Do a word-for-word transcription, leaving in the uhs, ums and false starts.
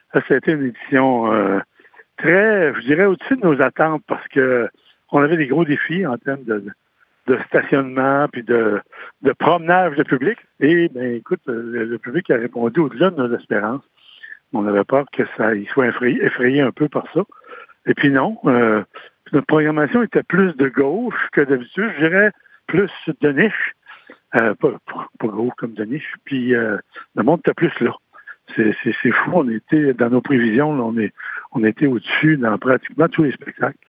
Ça, ça a été une édition euh, très, je dirais, au-dessus de nos attentes parce que on avait des gros défis en termes de, de stationnement puis de, de promenage de public. Et, ben, écoute, le, le public a répondu au-delà de nos espérances. On avait peur que ça il soit effrayé, effrayé un peu par ça. Et puis non, euh, notre programmation était plus de gauche que d'habitude. Je dirais plus de niche. Euh, pas, pas, pas gros comme de niche. Puis euh, le monde était plus là. C'est, c'est, c'est fou. On était dans nos prévisions, là, on, est, on était au-dessus dans pratiquement tous les spectacles.